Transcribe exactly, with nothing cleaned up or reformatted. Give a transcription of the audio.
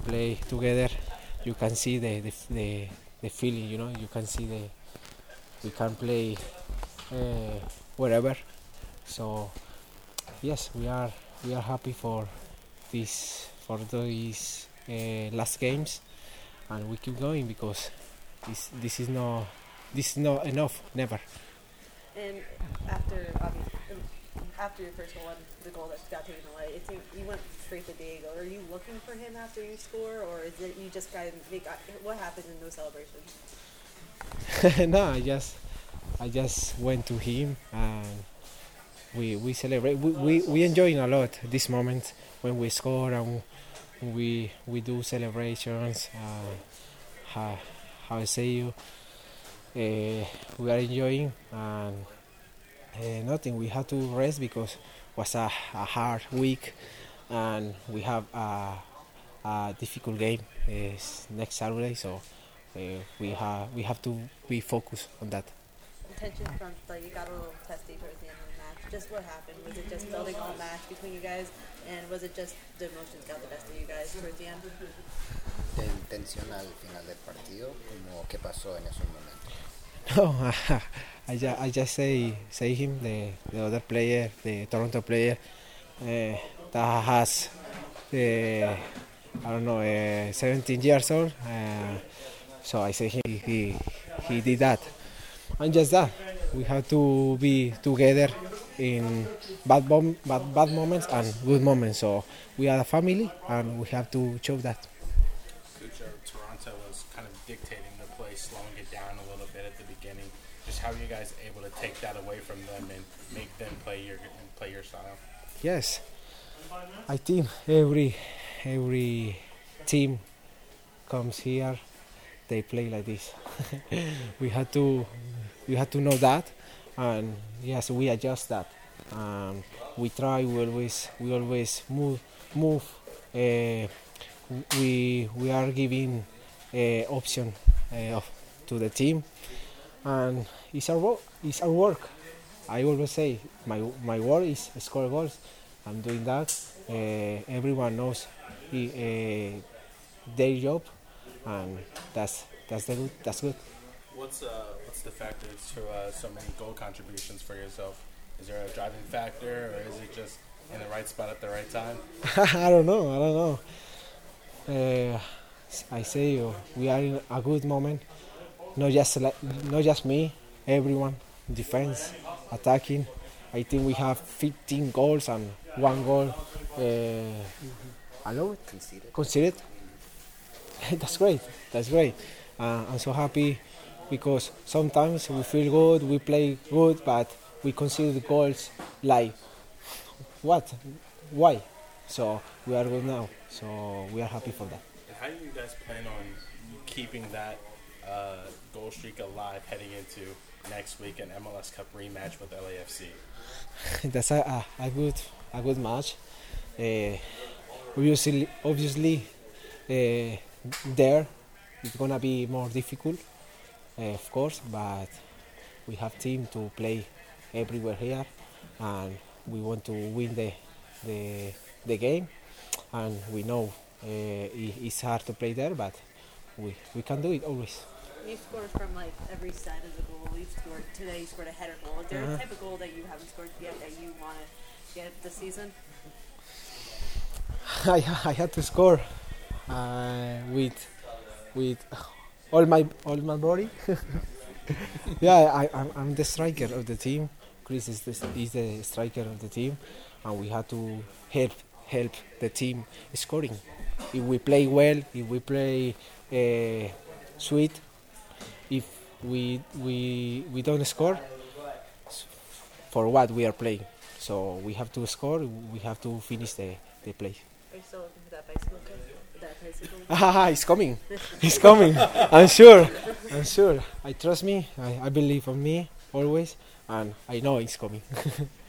play together, you can see the the, the, the feeling. You know, you can see the we can play uh, wherever. So yes, we are we are happy for this for these uh, last games, and we keep going because this this is not this is not enough. Never. And after obviously, after your first goal, the goal that got taken away, it seemed you went straight to Diego. Are you looking for him after you score, or is it you just got to make? What happened in those celebrations? No, I just I just went to him and we we celebrate. We we, we enjoy a lot this moment when we score and we we do celebrations. Uh, how how I say you. Uh, we are enjoying and uh, nothing. We have to rest because it was a, a hard week and we have a, a difficult game uh, next Saturday. So uh, we have we have to be focused on that. Tension from like you got a little testy towards the end of the match. Just what happened? Was it just building all match between you guys, and was it just the emotions got the best of you guys towards the end? ¿Ten tensión al final del partido? ¿Cómo qué pasó en esos momentos? No, I just, I just say say him the, the other player, the Toronto player uh, that has uh, I don't know uh, seventeen years old. Uh, so I say he he he did that, and just that we have to be together in bad bom- bad bad moments and good moments. So we are a family, and we have to show that. Toronto was kind of dictating the play, slowing it down a little bit at the beginning. Just how are you guys able to take that away from them and make them play your play your style? Yes, I think every every team comes here, they play like this. we had to we had to know that, and yes, we adjust that. Um, we try. We always we always move move. Uh, we we are giving uh, option uh, of, to the team, and it's our work. It's our work. I always say my my work is score goals. I'm doing that. Uh, everyone knows he, uh, their job, and that's that's the good. That's good. What's uh what's the factors to uh, so many goal contributions for yourself? Is there a driving factor, or is it just in the right spot at the right time? I don't know. I don't know. Uh, I say uh, we are in a good moment. Not just like, not just me. Everyone, defense, attacking. I think we have fifteen goals and one goal uh, allowed, Conceded. conceded. That's great. That's great. Uh, I'm so happy because sometimes we feel good, we play good, but we concede goals like what? Why? So we are good now. So we are happy for that. And how do you guys plan on keeping that uh, goal streak alive heading into next week an M L S Cup rematch with L A F C? That's a, a, a good a good match. Uh, obviously, obviously, uh, there it's gonna be more difficult, uh, of course. But we have team to play everywhere here, and we want to win the the the game. And we know uh, it, it's hard to play there, but we we can do it always. You scored from like every side of the goal. You scored today. You scored a header goal. Is there Uh-huh. a type of goal that you haven't scored yet that you want to get this season? I I had to score uh, with with all my all my body. yeah, I I'm, I'm the striker of the team. Chris is the is the striker of the team, and we had to help help the team scoring. If we play well, if we play uh, sweet, if we we we don't score, for what we are playing. So we have to score. We have to finish the the play. Are you still looking for that bicycle kick? That bicycle? Ah, it's coming. It's coming. I'm sure. I'm sure. I trust me. I, I believe on me always, and I know it's coming.